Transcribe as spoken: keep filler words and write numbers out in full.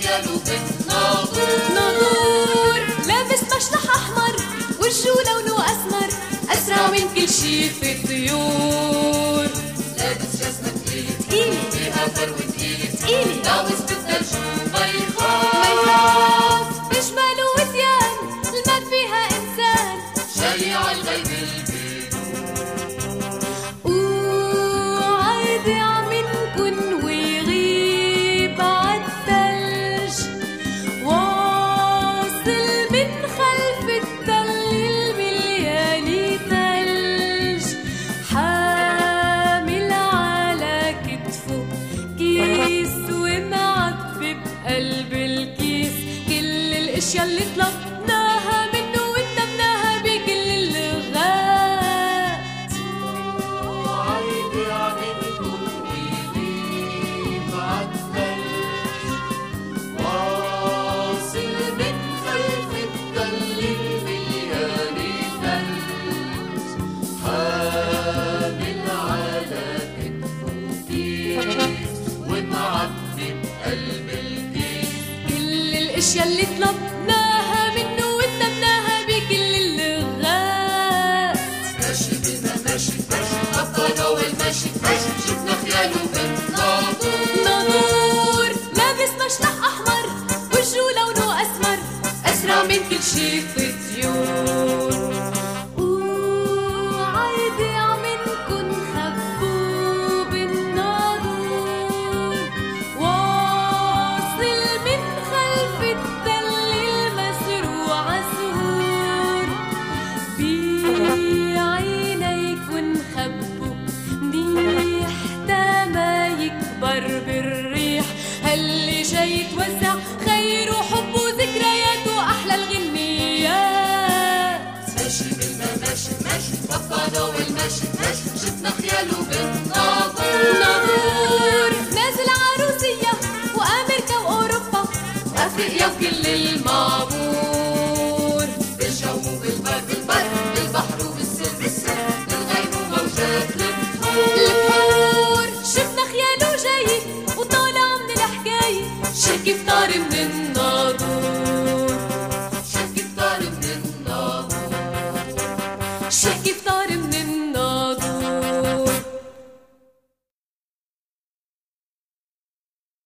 خياله بالناظور. ناظور لابس مشلح أحمر وجهه لونه أسمر، أسرع من كل شي في الطيور. لابس جزمة تقيلة تقيلة فيها فرو تقيلة تقيلة، داوس بالثلج وما ما يخاف. يخاف بجمال ووديان الماء فيها إنسان جاي عالغيب البيت. وعايد عم ينكن ويغيب عالثلج، واصل من خلف التل الملياني ثلج، حامل على كتفه كيس ومعبي بقلب الكيس كل الاشياء اللي طلبناها منه وانتبناها بكل اللغات. وعيدي عم يكون ويغيب عالثلج، واصل من خلف التل الملياني ثلج، حامل على كتفه كيس ومعبي بقلب الكيس كل الاشياء اللي طلبناها منه وانتبناها بكل اللغات. ماشي بنا ماشي ماشي خطانا والماشي ماشي شفنا خياله بالناظور. ناظور لابس مشلح أحمر وجهه لونه أسمر، أسرع من كل شي في الطيور. وعايدة عم نكون خبوه بالناظور، واصل من خلف التل المزروع زهور، بعينيكن خبوا منيح تا ما يكبر بالريح، هاللي جاي يتوزع خير وحب وذكريات وأحلى الغنيات. ماشي بنا ماشي ماشي خطانا والماشي ماشي شفنا خياله بالناظور. ناظور نازل عروسية وأمريكا وأوروبا وأفريقيا وكل المعمور، بالجو بالبر بالبر بالبحر وبالسر بالسر بالغيم وموجات البحور. البحور شفنا خياله جاي وطالع من الحكاية، شكي فطار من الناظور، شكي كتار من الناظور. شكي فطار